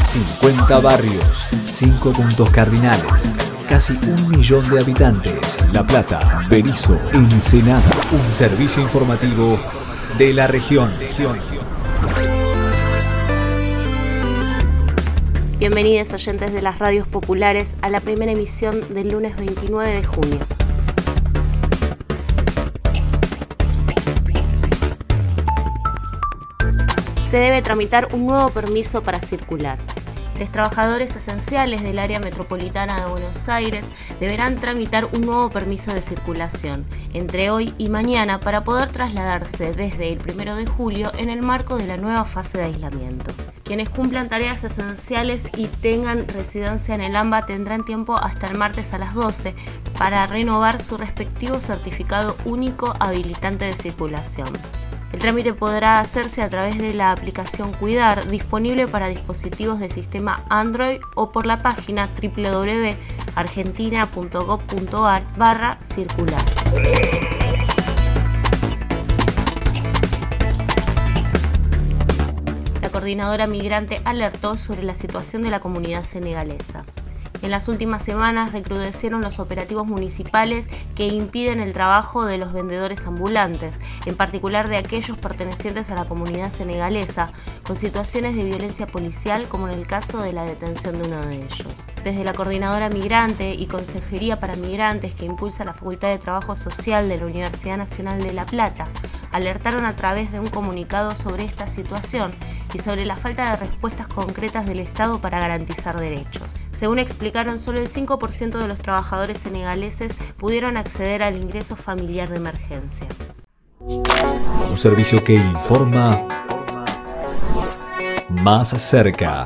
50 barrios, 5 puntos cardinales, casi 1 millón de habitantes. La Plata, Berisso, Ensenada. Un servicio informativo de la región. Bienvenidos oyentes de las radios populares a la primera emisión del lunes 29 de junio. Se debe tramitar un nuevo permiso para circular. Los trabajadores esenciales del área metropolitana de Buenos Aires deberán tramitar un nuevo permiso de circulación entre hoy y mañana para poder trasladarse desde el 1 de julio en el marco de la nueva fase de aislamiento. Quienes cumplan tareas esenciales y tengan residencia en el AMBA tendrán tiempo hasta el martes a las 12 para renovar su respectivo certificado único habilitante de circulación. El trámite podrá hacerse a través de la aplicación Cuidar, disponible para dispositivos de sistema Android, o por la página www.argentina.gov.ar/circular. La coordinadora migrante alertó sobre la situación de la comunidad senegalesa. En las últimas semanas recrudecieron los operativos municipales que impiden el trabajo de los vendedores ambulantes, en particular de aquellos pertenecientes a la comunidad senegalesa, con situaciones de violencia policial como en el caso de la detención de uno de ellos. Desde la Coordinadora Migrante y Consejería para Migrantes, que impulsa la Facultad de Trabajo Social de la Universidad Nacional de La Plata, alertaron a través de un comunicado sobre esta situación y sobre la falta de respuestas concretas del Estado para garantizar derechos. Según explicaron, solo el 5% de los trabajadores senegaleses pudieron acceder al ingreso familiar de emergencia. Un servicio que informa más cerca.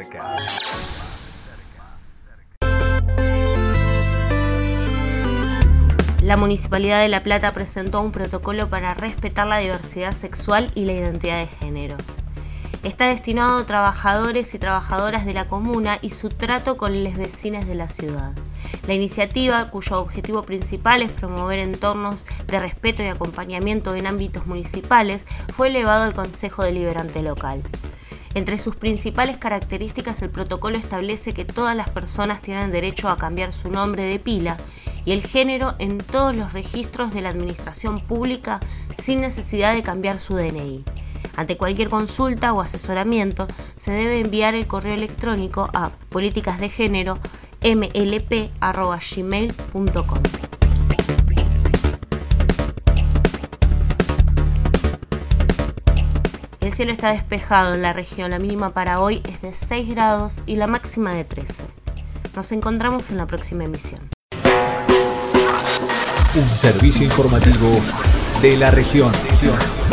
La Municipalidad de La Plata presentó un protocolo para respetar la diversidad sexual y la identidad de género. Está destinado a trabajadores y trabajadoras de la comuna y su trato con los vecinos de la ciudad. La iniciativa, cuyo objetivo principal es promover entornos de respeto y acompañamiento en ámbitos municipales, fue elevado al Consejo Deliberante local. Entre sus principales características, el protocolo establece que todas las personas tienen derecho a cambiar su nombre de pila y el género en todos los registros de la administración pública sin necesidad de cambiar su DNI. Ante cualquier consulta o asesoramiento, se debe enviar el correo electrónico a politicasdegénero.mlp@gmail.com. El cielo está despejado en la región, la mínima para hoy es de 6 grados y la máxima de 13. Nos encontramos en la próxima emisión. Un servicio informativo de la región.